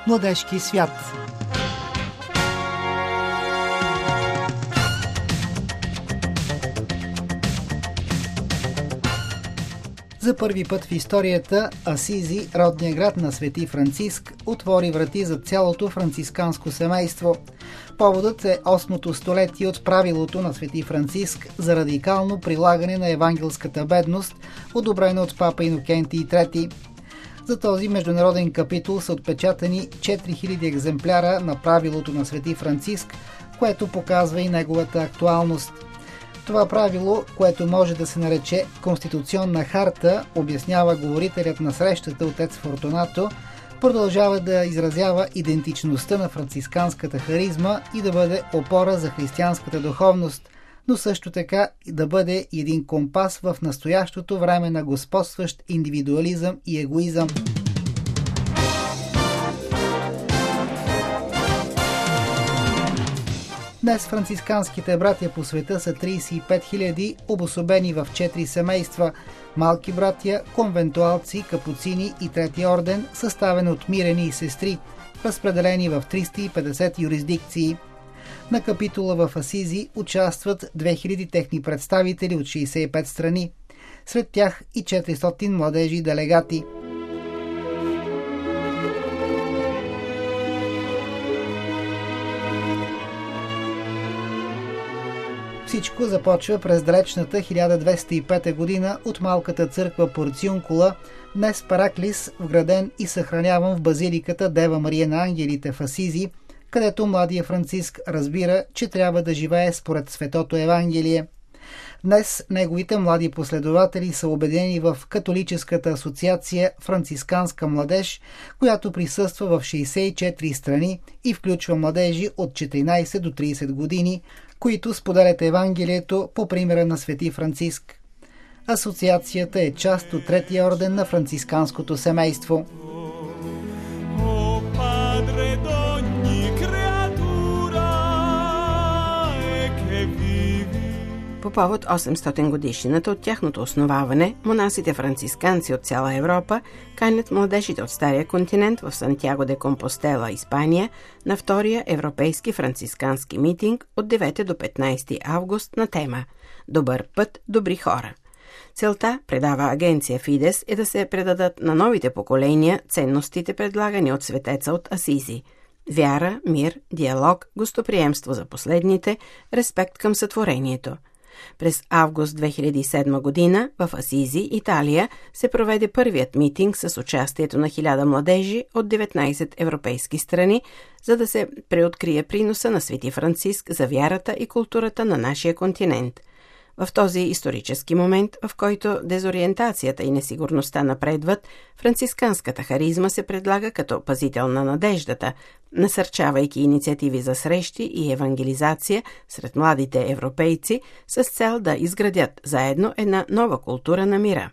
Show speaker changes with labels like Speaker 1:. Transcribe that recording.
Speaker 1: Младежки свят. За първи път в историята Асизи, родния град на Свети Франциск, отвори врати за цялото францисканско семейство. Поводът е 8-то столетие от правилото на Свети Франциск за радикално прилагане на евангелската бедност, одобрено от папа Инокентий III. За този международен капитул са отпечатани 4000 екземпляра на правилото на Свети Франциск, което показва и неговата актуалност. Това правило, което може да се нарече Конституционна харта, обяснява говорителят на срещата отец Фортунато, продължава да изразява идентичността на францисканската харизма и да бъде опора за християнската духовност, но също така и да бъде един компас в настоящото време на господстващ индивидуализъм и егоизъм. Днес францисканските братя по света са 35 000, обособени в 4 семейства – малки братя, конвентуалци, капуцини и трети орден, съставен от мирени и сестри, разпределени в 350 юрисдикции. На капитула в Асизи участват 2000 техни представители от 65 страни, сред тях и 400 младежи делегати. Всичко започва през далечната 1205 година от малката църква Порциункула, днес Параклис, вграден и съхраняван в базиликата Дева Мария на ангелите в Асизи, където младия Франциск разбира, че трябва да живее според Светото Евангелие. Днес неговите млади последователи са убедени в католическата асоциация Францисканска младеж, която присъства в 64 страни и включва младежи от 14 до 30 години, които споделят Евангелието по примера на Свети Франциск. Асоциацията е част от третия орден на францисканското семейство.
Speaker 2: По повод 800 годишнината от тяхното основаване, монасите францисканци от цяла Европа канят младежите от Стария континент в Сантяго де Компостела, Испания, на втория европейски францискански митинг от 9 до 15 август на тема «Добър път, добри хора». Целта, предава агенция Фидес, е да се предадат на новите поколения ценностите, предлагани от светеца от Асизи – вяра, мир, диалог, гостоприемство за последните, респект към сътворението. През август 2007 година в Асизи, Италия, се проведе първият митинг с участието на 1000 младежи от 19 европейски страни, за да се преоткрие приноса на Свети Франциск за вярата и културата на нашия континент. В този исторически момент, в който дезориентацията и несигурността напредват, францисканската харизма се предлага като пазител на надеждата, насърчавайки инициативи за срещи и евангелизация сред младите европейци с цел да изградят заедно една нова култура на мира.